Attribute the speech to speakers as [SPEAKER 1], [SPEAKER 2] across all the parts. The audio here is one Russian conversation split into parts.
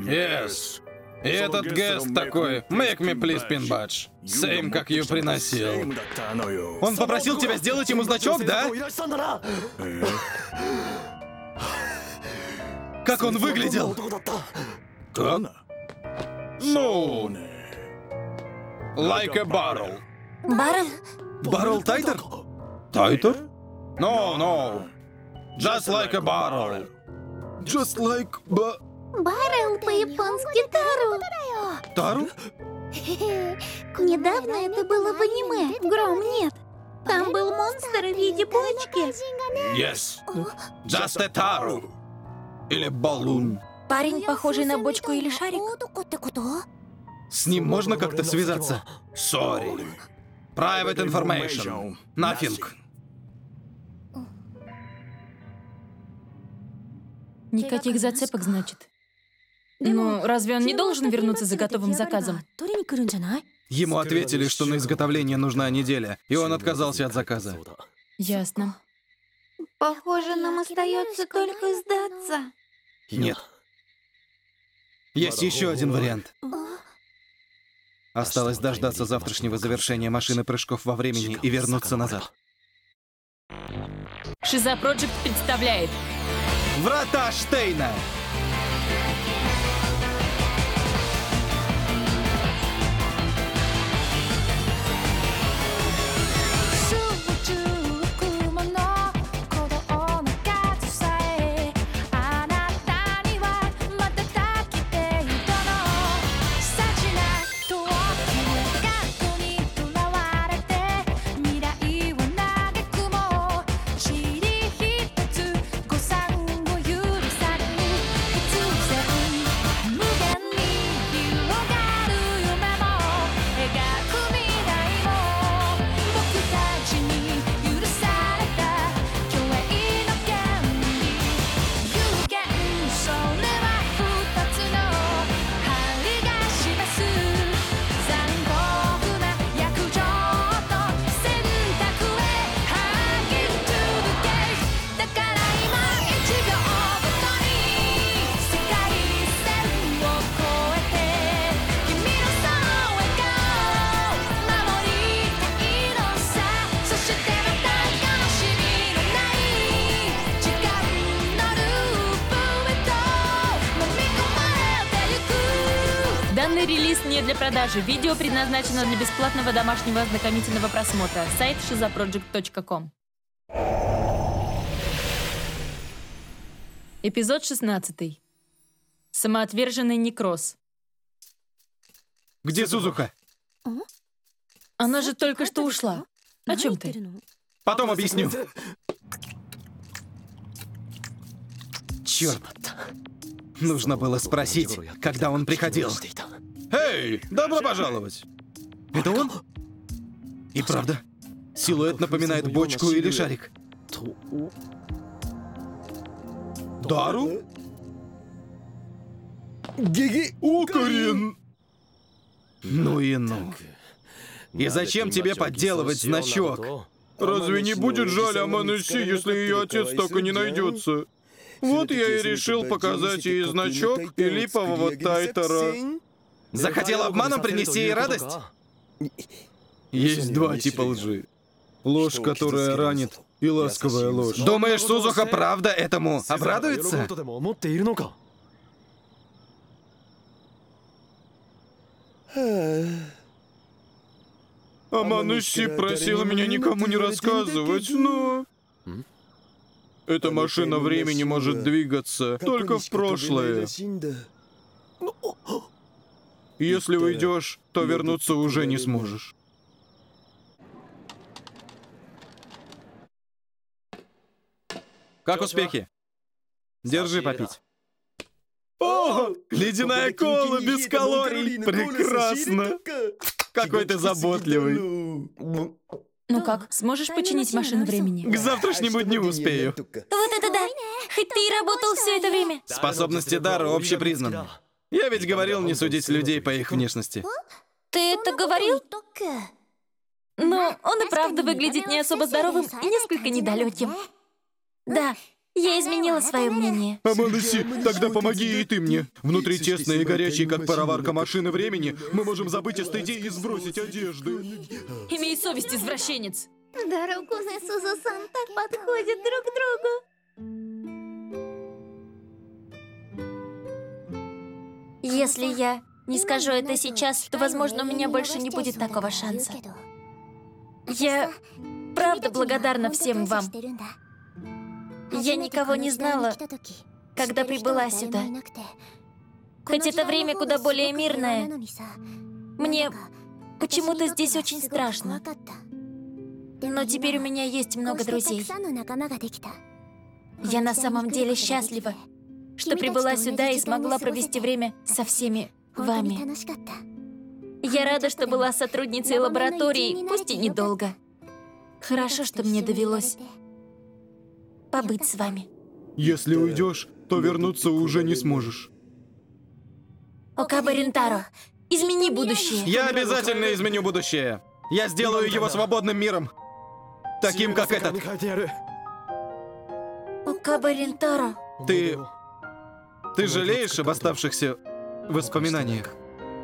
[SPEAKER 1] Yes. И этот гест такой, make me please pin badge. Same, как ее приносил. Он попросил тебя сделать ему значок, да? Как он выглядел? Как? Ну... Like a barrel.
[SPEAKER 2] Баррел?
[SPEAKER 1] Баррел Тайтер? Тайтер? No, no. Just like a barrel. Just like
[SPEAKER 2] Баррел по-японски Тару.
[SPEAKER 1] Тару?
[SPEAKER 2] Недавно это было в аниме. Гром, нет. Там был монстр в виде бочки.
[SPEAKER 1] Yes. Just a Taru. Или баллун.
[SPEAKER 2] Парень, похожий на бочку или шарик?
[SPEAKER 1] С ним можно как-то связаться? Sorry. Private information. Nothing.
[SPEAKER 3] Никаких зацепок, значит. Ну, разве он не должен вернуться за готовым заказом?
[SPEAKER 1] Ему ответили, что на изготовление нужна неделя, и он отказался от заказа.
[SPEAKER 3] Ясно.
[SPEAKER 2] Похоже, нам остается только сдаться.
[SPEAKER 1] Нет. Есть еще один вариант. Осталось дождаться завтрашнего завершения машины прыжков во времени и вернуться назад.
[SPEAKER 3] Шиза Проджект представляет
[SPEAKER 1] Врата Штейна!
[SPEAKER 3] Данный релиз не для продажи. Видео предназначено для бесплатного домашнего ознакомительного просмотра. Сайт shizaproject.com. Эпизод 16. Самоотверженный некроз.
[SPEAKER 1] Где Сузука?
[SPEAKER 3] Она же только что ушла. О чем ты?
[SPEAKER 1] Потом объясню. Черт. Нужно было спросить, когда он приходил. Эй, добро пожаловать. Это он? И правда, силуэт напоминает бочку или шарик. Дару? Укорин! Ну и ну. И зачем тебе подделывать значок? Разве не будет жаль Аманесси, если ее отец так и не найдется? Вот я и решил показать ей значок и липового Тайтера. Захотел обманом принести ей радость? Есть два типа лжи. Ложь, которая ранит, и ласковая ложь. Думаешь, Сузука правда этому обрадуется? Аманесси просила меня никому не рассказывать, но... Эта машина времени может двигаться только в прошлое. Если уйдешь, то вернуться уже не сможешь. Как успехи? Держи попить. О, ледяная кола без калорий. Прекрасно. Какой ты заботливый.
[SPEAKER 3] Ну как, сможешь починить машину времени?
[SPEAKER 1] К завтрашнему дню успею.
[SPEAKER 2] Вот это да! Хоть ты и работал все это время.
[SPEAKER 1] Способности Дара общепризнаны. Я ведь говорил не судить людей по их внешности.
[SPEAKER 2] Ты это говорил?
[SPEAKER 3] Но он и правда выглядит не особо здоровым и несколько недалеким.
[SPEAKER 2] Да,
[SPEAKER 3] Я изменила свое мнение.
[SPEAKER 1] Амануси, тогда помоги и ты мне. Внутри тесно и горячий, как пароварка машины времени, мы можем забыть о стыде и сбросить одежды.
[SPEAKER 3] Имей совесть, извращенец.
[SPEAKER 2] Дару-кун и Сузу-сан так подходят друг к другу.
[SPEAKER 3] Если я не скажу это сейчас, то, возможно, у меня больше не будет такого шанса. Я правда благодарна всем вам. Я никого не знала, когда прибыла сюда. Хоть это время куда более мирное, мне почему-то здесь очень страшно. Но теперь у меня есть много друзей. Я на самом деле счастлива, что прибыла сюда и смогла провести время со всеми вами. Я рада, что была сотрудницей лаборатории, пусть и недолго. Хорошо, что мне довелось побыть с вами.
[SPEAKER 1] Если уйдешь, то вернуться уже не сможешь.
[SPEAKER 3] Окаба Рентаро, измени будущее.
[SPEAKER 1] Я обязательно изменю будущее. Я сделаю его свободным миром. Таким, как этот.
[SPEAKER 3] Окаба Рентаро.
[SPEAKER 1] Ты жалеешь об оставшихся воспоминаниях?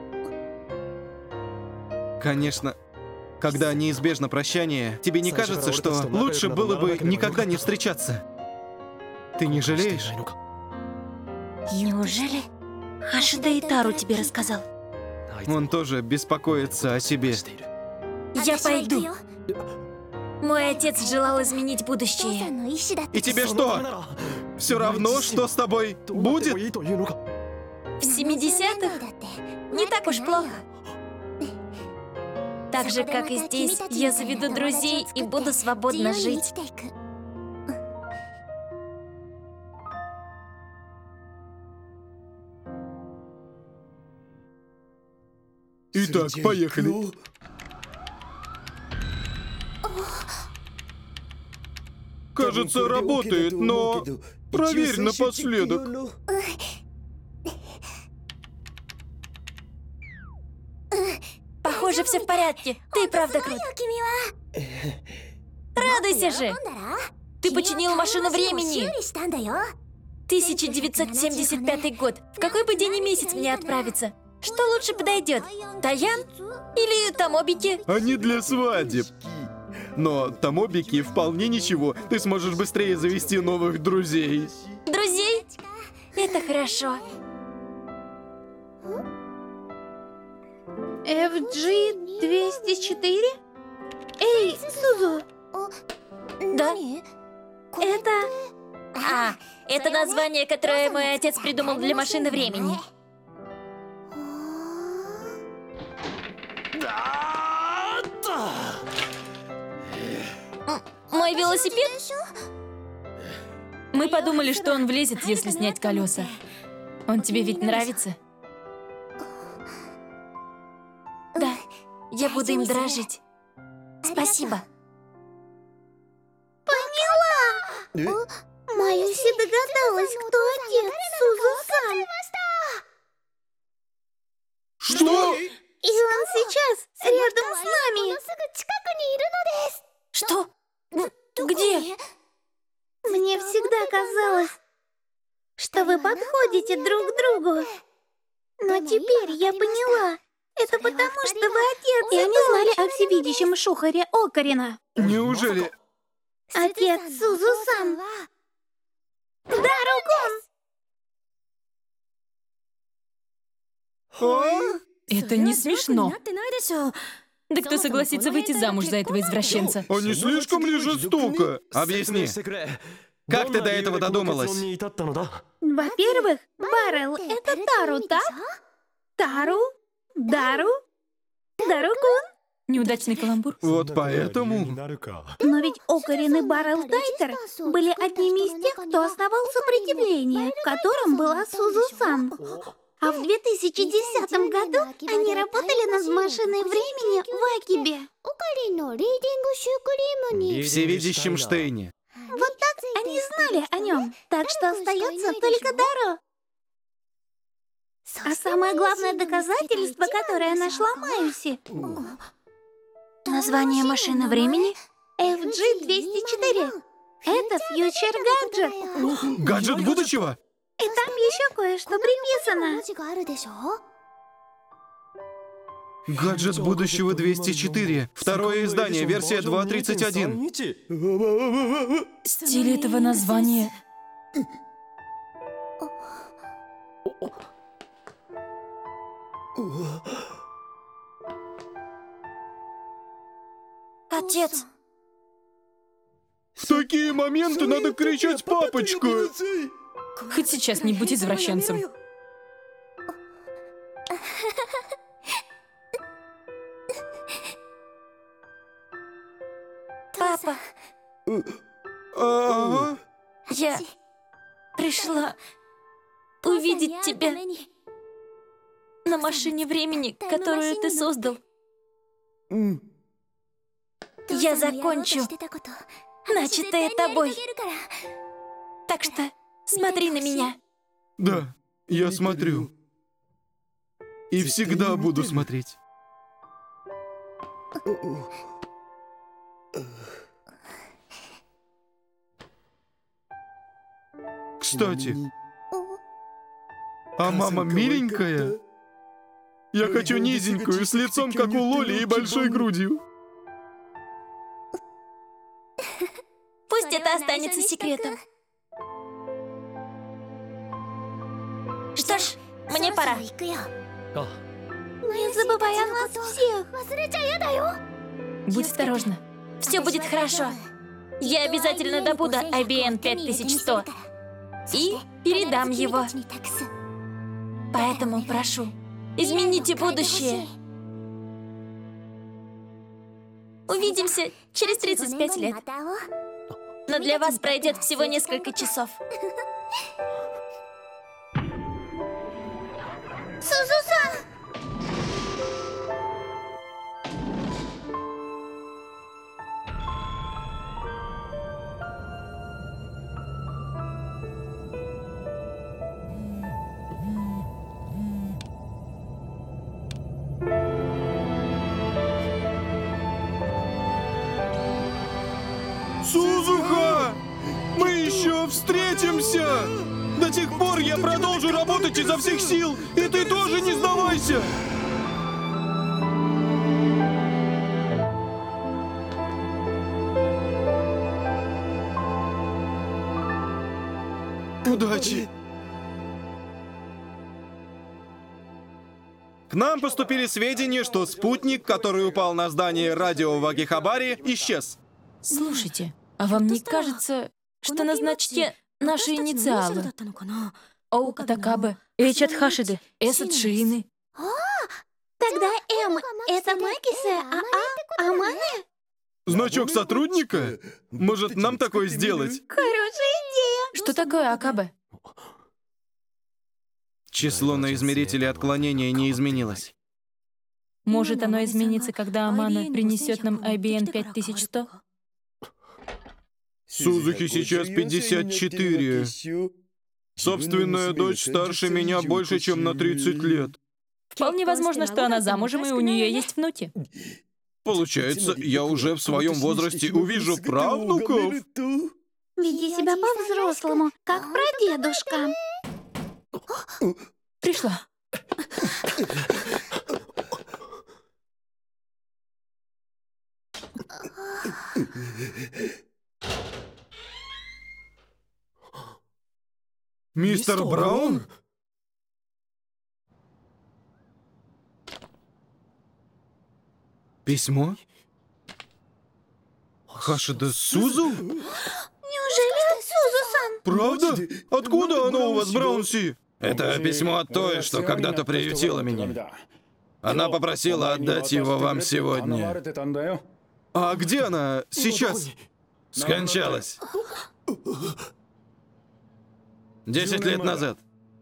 [SPEAKER 1] Конечно. Когда неизбежно прощание, тебе не кажется, что лучше было бы никогда не встречаться? Ты не жалеешь?
[SPEAKER 3] Неужели Хашида Итару тебе рассказал?
[SPEAKER 1] Он тоже беспокоится о себе.
[SPEAKER 3] Я пойду. Мой отец желал изменить будущее.
[SPEAKER 1] И тебе что? Все равно, что с тобой будет?
[SPEAKER 3] В 70-х не так уж плохо. Так же, как и здесь, я заведу друзей и буду свободно жить.
[SPEAKER 1] Итак, поехали. Кажется, работает, но проверь напоследок.
[SPEAKER 3] Похоже, все в порядке. Ты и правда крут. Радуйся же! Ты починил машину времени. 1975 год. В какой бы день и месяц мне отправиться? Что лучше подойдет? Таян или Томобики?
[SPEAKER 1] Они для свадеб. Но Томобики вполне ничего. Ты сможешь быстрее завести новых друзей.
[SPEAKER 3] Друзей? Это хорошо.
[SPEAKER 2] FG-204? Эй, Сузу!
[SPEAKER 3] Да? Это... это название, которое мой отец придумал для машины времени. Мой велосипед? Мы подумали, что он влезет, если снять колеса. Он тебе ведь нравится? Да, я буду им дорожить. Спасибо.
[SPEAKER 2] Майюси догадалась, кто отец Сузу-сан.
[SPEAKER 1] Что?
[SPEAKER 2] И он сейчас рядом с нами.
[SPEAKER 3] Что? Где?
[SPEAKER 2] Мне всегда казалось, что вы подходите друг к другу. Но теперь я поняла. Это потому, что вы отец.
[SPEAKER 4] И они знали о всевидящем Шухаре Окарина.
[SPEAKER 1] Неужели?
[SPEAKER 2] Отец Сузу-сан. Дару-кун!
[SPEAKER 3] Это не смешно. Да кто согласится выйти замуж за этого извращенца?
[SPEAKER 1] А не слишком ли жестоко? Объясни. Как ты до этого додумалась?
[SPEAKER 4] Во-первых, Баррел — это Тару, так? Тару, Дару, Дару-кун.
[SPEAKER 3] Неудачный каламбур.
[SPEAKER 1] Вот поэтому...
[SPEAKER 4] Но ведь Окарин и Баррел Тайтер были одними из тех, кто основал сопротивление, в котором была Сузу-сан. А в 2010 году они работали над машиной времени в Акибе.
[SPEAKER 1] В всевидящем Штейне.
[SPEAKER 4] Вот так они знали о нем, так что остается только Дару. А самое главное доказательство, которое нашла Майюси —
[SPEAKER 3] Название машины времени?
[SPEAKER 4] FG-204.
[SPEAKER 2] Это фьючер гаджет.
[SPEAKER 1] Гаджет будущего?
[SPEAKER 2] И там еще кое-что приписано.
[SPEAKER 1] Гаджет будущего 204. Второе издание, версия 2.31.
[SPEAKER 3] Стиль этого названия... Отец,
[SPEAKER 1] В такие моменты надо кричать «папочка».
[SPEAKER 3] хоть сейчас не будь извращенцем. Папа,
[SPEAKER 1] Ага.
[SPEAKER 3] я пришла увидеть тебя на машине времени, которую ты создал. Я закончу начатое тобой. Так что смотри на меня.
[SPEAKER 1] Да, я смотрю. И всегда буду смотреть. Кстати, а мама миленькая? Я хочу низенькую, с лицом, как у Лоли, и большой грудью.
[SPEAKER 3] Пусть это останется секретом. Что ж, мне пора.
[SPEAKER 2] Не забывай о нас всех.
[SPEAKER 3] Будь осторожна. Все будет хорошо. Я обязательно добуду IBN 5100 и передам его. Поэтому прошу, измените будущее. Увидимся через 35 лет. Но для вас пройдет всего несколько часов.
[SPEAKER 2] Сузу-сан!
[SPEAKER 1] Сузуха! Мы еще встретимся! До тех пор я продолжу работать изо всех сил, и ты тоже не сдавайся! Удачи! К нам поступили сведения, что спутник, который упал на здание радио в Акихабаре, исчез.
[SPEAKER 3] Слушайте, а вам не кажется, что на значке наши инициалы? Оу Такабе, Эйч от Хашиды, Эс от Шиины.
[SPEAKER 2] Тогда М — это Макисе, а Амане?
[SPEAKER 1] Значок сотрудника? Может, нам такое сделать?
[SPEAKER 2] Хорошая идея.
[SPEAKER 3] Что такое Акабе?
[SPEAKER 1] Число на измерителе отклонения не изменилось.
[SPEAKER 3] Может, оно изменится, когда Амана принесет нам IBN 5100?
[SPEAKER 1] Сузухи сейчас 54. Собственная дочь старше меня больше, чем на 30 лет.
[SPEAKER 3] Вполне возможно, что она замужем, и у нее есть внуки.
[SPEAKER 1] Получается, я уже в своем возрасте увижу правнуков?
[SPEAKER 2] Веди себя по-взрослому, как прадедушка.
[SPEAKER 3] Пришла.
[SPEAKER 1] Мистер Браун? Письмо? Хашида Сузу?
[SPEAKER 2] Неужели от Сузу-сан?
[SPEAKER 1] Правда? Откуда оно у вас, Браунси? Это письмо от той, что когда-то приютила меня. Она попросила отдать его вам сегодня. А где она сейчас? Скончалась. 10 лет назад.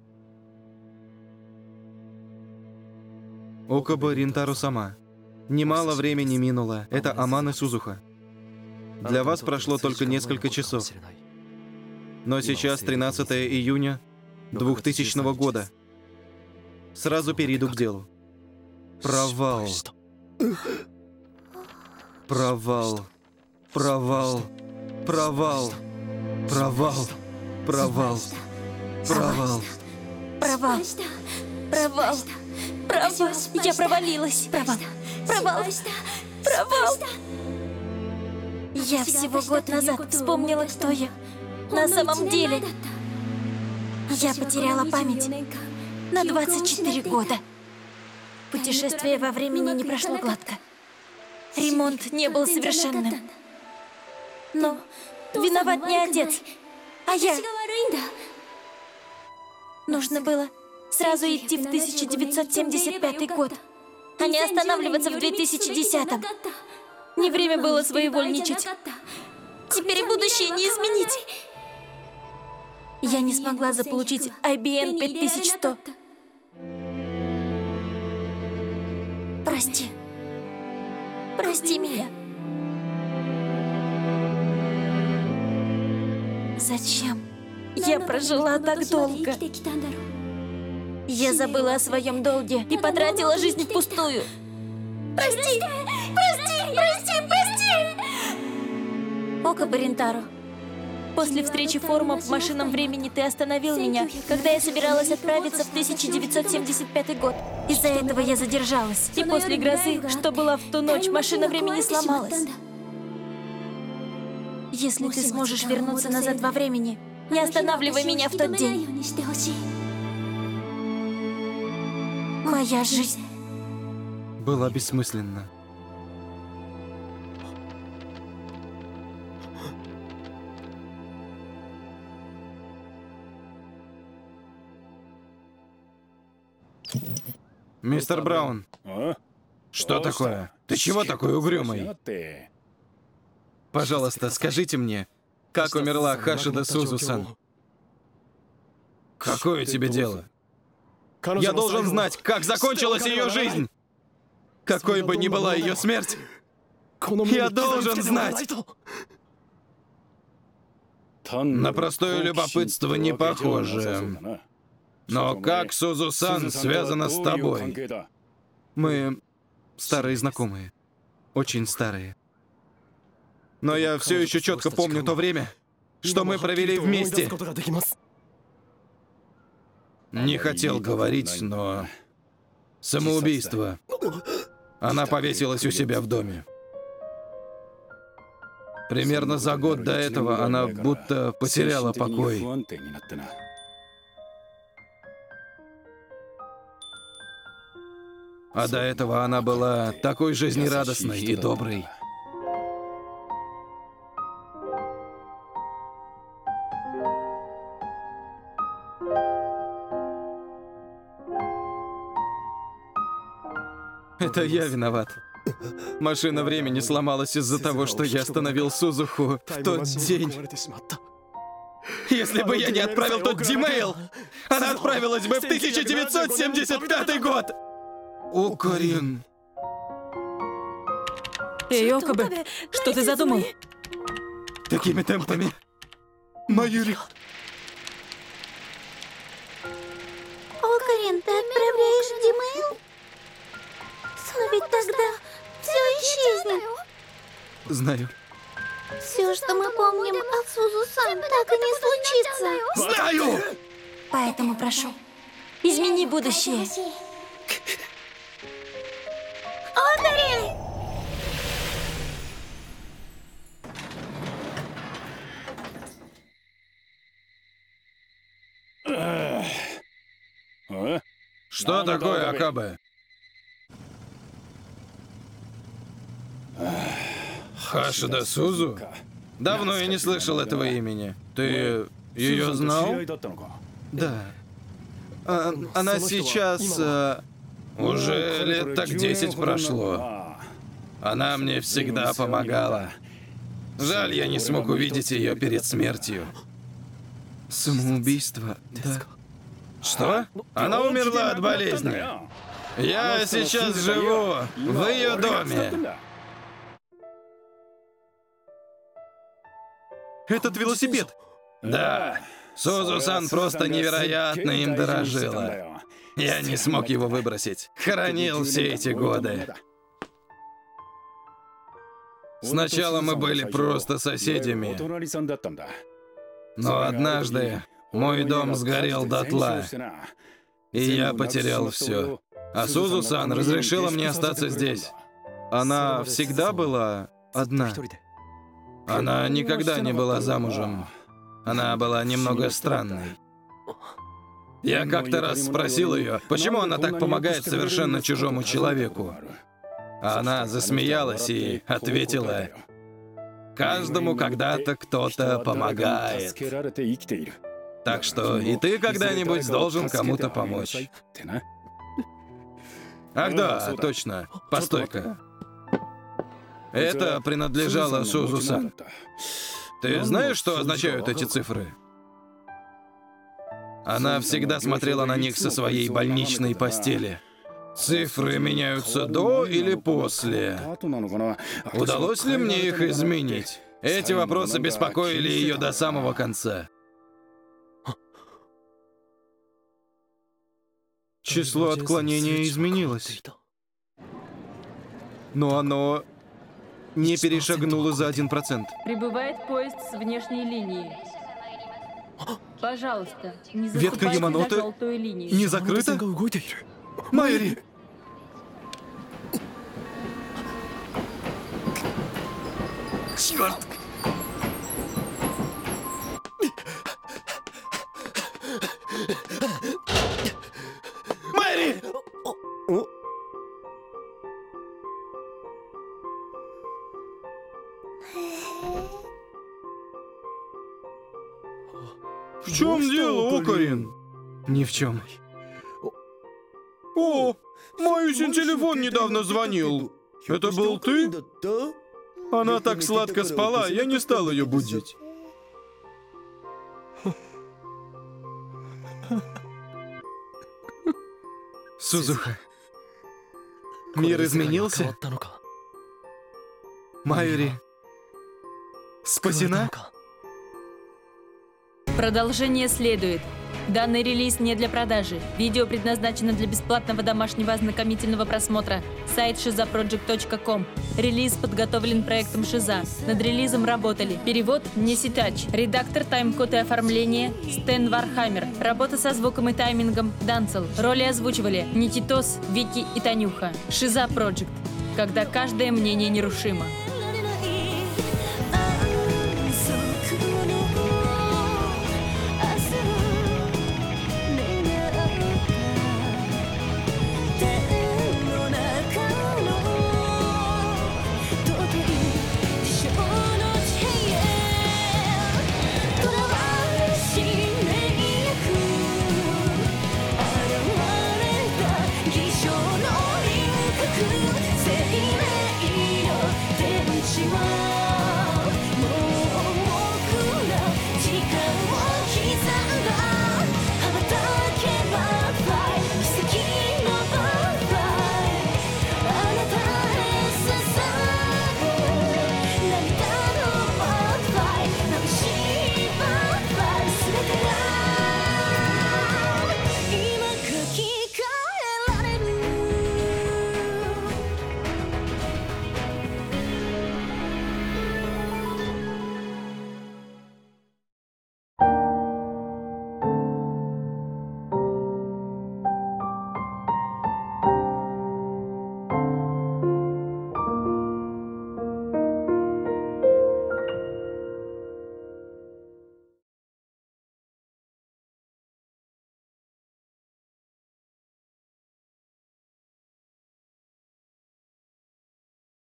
[SPEAKER 1] Окаба Ринтару сама. Немало времени минуло. Это Амана Сузуха. Для вас прошло только несколько часов. Но сейчас 13 июня 2000 года. Сразу перейду к делу. Провал. Провал. Провал. Провал. Провал. Провал. Провал.
[SPEAKER 3] Провал. Провал. Провал. Я провалилась. Провал. Провал. Провал. Я всего год назад вспомнила, кто я на самом деле. Я потеряла память на 24 года. Путешествие во времени не прошло гладко. Ремонт не был совершенным. Но виноват не отец, а я. Нужно было сразу идти в 1975 год, а не останавливаться в 2010-м. Не время было своевольничать. Теперь и будущее не изменить. Я не смогла заполучить IBM 5100. Прости. Прости меня. Зачем я прожила так долго? Я забыла о своем долге и потратила жизнь впустую. Прости! Прости! Прости! Прости! Ока Барентаро, после встречи форума в машинном времени ты остановил меня, когда я собиралась отправиться в 1975 год. Из-за этого я задержалась. И после грозы, что была в ту ночь, машина времени сломалась. Если ты сможешь вернуться назад во времени, не останавливай меня в тот день. Моя жизнь
[SPEAKER 1] была бессмысленна. Мистер Браун, что такое? Ты чего такой угрюмый? Пожалуйста, скажите мне, как умерла Хашида Сузу-сан? Какое тебе дело? Я должен знать, как закончилась ее жизнь! Какой бы ни была ее смерть, я должен знать! На простое любопытство не похоже. Но как Сузу-сан связана с тобой? Мы старые знакомые. Очень старые. Но я все еще четко помню то время, что мы провели вместе. Не хотел говорить, но... Самоубийство. Она повесилась у себя в доме. Примерно за год до этого она будто потеряла покой. А до этого она была такой жизнерадостной и доброй. Это я виноват. Машина времени сломалась из-за того, что я остановил Сузуху в тот день. Если бы я не отправил тот Димейл, она отправилась бы в 1975 год! Окарин.
[SPEAKER 3] Эй, Окабе, что ты задумал?
[SPEAKER 1] Такими темпами. Майюри.
[SPEAKER 2] Окарин, ты отправляешь Димейл? Но ведь тогда все исчезнет.
[SPEAKER 1] Знаю.
[SPEAKER 2] Все, что мы помним о Сузу-сан, так и не случится.
[SPEAKER 1] Знаю!
[SPEAKER 3] Поэтому прошу, измени будущее.
[SPEAKER 2] Окарин!
[SPEAKER 1] Что такое, Акабе? Хашида Сузу? Давно я не слышал этого имени. Ты ее знал? Да. Она сейчас... Уже лет так 10 прошло. Она мне всегда помогала. Жаль, я не смог увидеть ее перед смертью. Самоубийство, да. Что? Она умерла от болезни. Я сейчас живу в ее доме. Этот велосипед? Да. Сузу-сан просто невероятно им дорожила. Я не смог его выбросить. Хранил все эти годы. Сначала мы были просто соседями, но однажды мой дом сгорел дотла, и я потерял все. А Сузу-сан разрешила мне остаться здесь. Она всегда была одна. Она никогда не была замужем. Она была немного странной. Я как-то раз спросил ее, почему она так помогает совершенно чужому человеку. А она засмеялась и ответила: «Каждому когда-то кто-то помогает. Так что и ты когда-нибудь должен кому-то помочь». Ах да, точно. Постой-ка. Это принадлежало Сузу-сан. Ты знаешь, что означают эти цифры? Она всегда смотрела на них со своей больничной постели. Цифры меняются до или после? Удалось ли мне их изменить? Эти вопросы беспокоили ее до самого конца. Число отклонения изменилось. Но оно не перешагнуло за 1%.
[SPEAKER 5] Прибывает поезд с внешней линии. Пожалуйста, не
[SPEAKER 1] Ветка
[SPEAKER 5] заступайте
[SPEAKER 1] Яманоте
[SPEAKER 5] за желтую линию.
[SPEAKER 1] не закрыта? Майри! Черт! Майри! В чем дело, Окарин? Ни в чем. О, Маюсин телефон недавно звонил. Это был ты? Она так сладко спала, я не стал ее будить. Сузуха, мир изменился? Майори спасена?
[SPEAKER 5] Продолжение следует. Данный релиз не для продажи. Видео предназначено для бесплатного домашнего ознакомительного просмотра. Сайт shizaproject.com. Релиз подготовлен проектом Шиза. Над релизом работали: перевод Неситач, редактор, тайм-код и оформление Стэн Вархаммер, работа со звуком и таймингом Данцел. Роли озвучивали Никитос, Вики и Танюха. Шиза Project. Когда каждое мнение нерушимо.